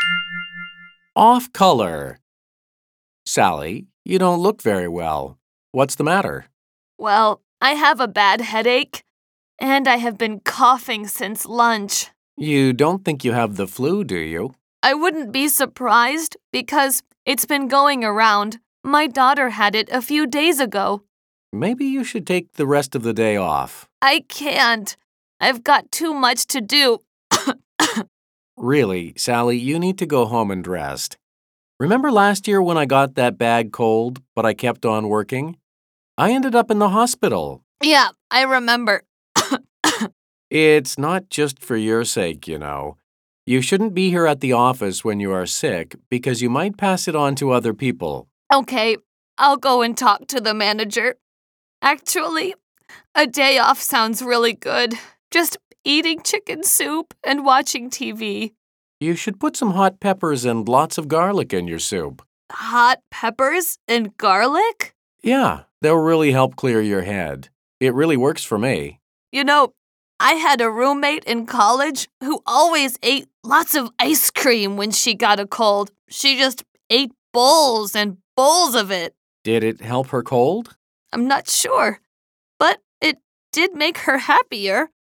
Off color. Sally, you don't look very well. What's the matter? Well, I have a bad headache, and I have been coughing since lunch. You don't think you have the flu, do you? I wouldn't be surprised because it's been going around. My daughter had it a few days ago. Maybe you should take the rest of the day off. I can't. I've got too much to do. Really, Sally, you need to go home and rest. Remember last year when I got that bad cold, but I kept on working? I ended up in the hospital. Yeah, I remember. It's not just for your sake, you know. You shouldn't be here at the office when you are sick because you might pass it on to other people. Okay, I'll go and talk to the manager. Actually, a day off sounds really good. Just eating chicken soup and watching TV. You should put some hot peppers and lots of garlic in your soup. Hot peppers and garlic? Yeah, they'll really help clear your head. It really works for me. You know, I had a roommate in college who always ate lots of ice cream when she got a cold. She just ate bowls and bowls of it. Did it help her cold? I'm not sure, but it did make her happier.